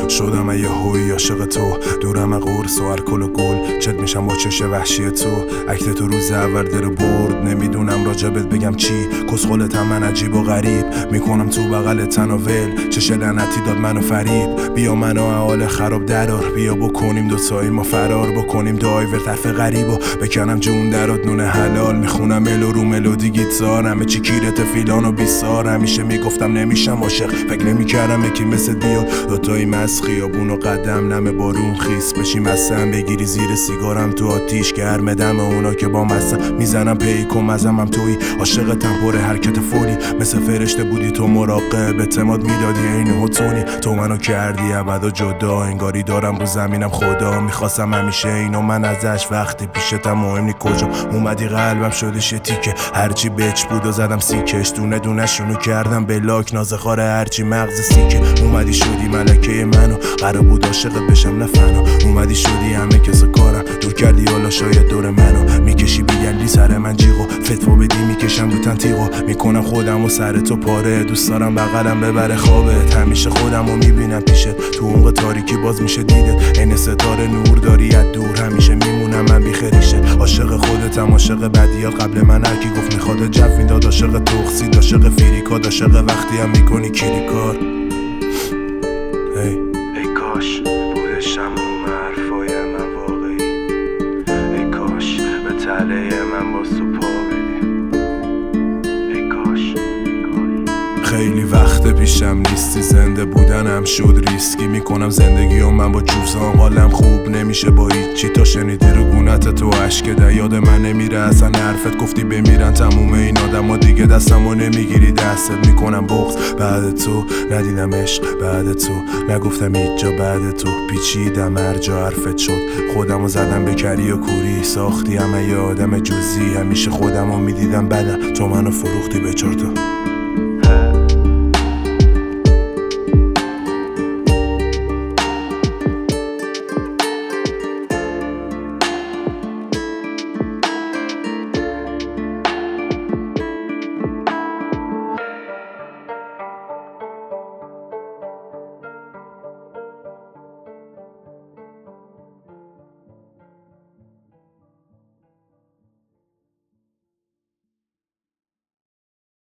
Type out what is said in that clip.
شدم یه هوی عاشق تو، دورم قرص و الکل و گل، چت میشم با چش وحشی تو. اکت تو روز اول در برد، نمیدونم راجبت بگم چی. کسخلتم من عجیب و غریب، میکنم تو بغل تناول. چش لعنتی داد منو فریب، بیا منو احال خراب درار. بیا بکنیم دوتایی ما فرار، بکنیم دایور طرف غریب و بکنم جون درات نون حلال. میخونم ملو رو ملودی گیتار، همه چی کیرت فیلان و بیسار. همیشه میگفتم نمیشم عاشق، فکر نمیکردم یکی مثل بیا. دوتایی مس خیابون و قدم نمه بارون خیس بشی مسم، بگیری زیر سیگارم تو آتیش گرم دم اونا که با مسم میزنم پیک و مزم. هم توی عاشقتم پر حرکت فوری، مثل فرشته بودی تو مراقب، اعتماد میدادی این هوتونی. تو منو کردی ابدا جدا، انگاری دارم رو زمینم خدا. میخواستم همیشه اینو من ازش، وقتی پیشتم مهم نی کجا اومدی قلبم شدش یه تیکه. هرچی بچ بود و زدم سیکش، دونه دونه شونو کردم بلاک. نازخاره هرچی مغز سیکه. اومدی شدی ملکه منو، قرار بود عاشقت بشم نه فنا. اومدی شدی همه کسو کارم، دور کردی حالا شاید دور منو. میکشی بیگلی سر من جیغو، فتوا بدی میکشم رو تن تیغو. میکنم خودم و سر تو پاره، دوست دارم بغلم ببره خوابت. همیشه خودمو میبینم پیشت، تو عمق تاریکی باز میشه دیدت. این ستاره نور داری از دور، همیشه میمونم من بیخریشه. عاشق خودتم عاشق بدیات، قبل من هرکی گفت میخواد جف میداد. عاشق توخسید عاشق فریکاد، عاشق وقتی هم میکنی کیری کار. ای کاش بودشم اون حرفای من واقعی، ای کاش به تله من با تو پا بدی. ای کاش خیلی وقت پیشم نیستی، زنده بودنم شد ریسکی. میکنم زندگی و من با جوزام، حالم خوب نمیشه با هیچی. تا شنیدی رو گونت تو عشق ده، یاد من نمیره اصلا حرفت. گفتی بمیرن تموم این آدم ها، دیگه دستمو نمیگیری دستت. میکنم بغض بعد تو، ندیدم عشق بعد تو، نگفتم هیچ جا بعد تو. پیچیدم هر جا حرفت شد، خودمو زدم به کری و کوری. ساختی همه یه آدم جزئی، همیشه خودمو میدیدم بدم، تو منو فروختی به چرتا.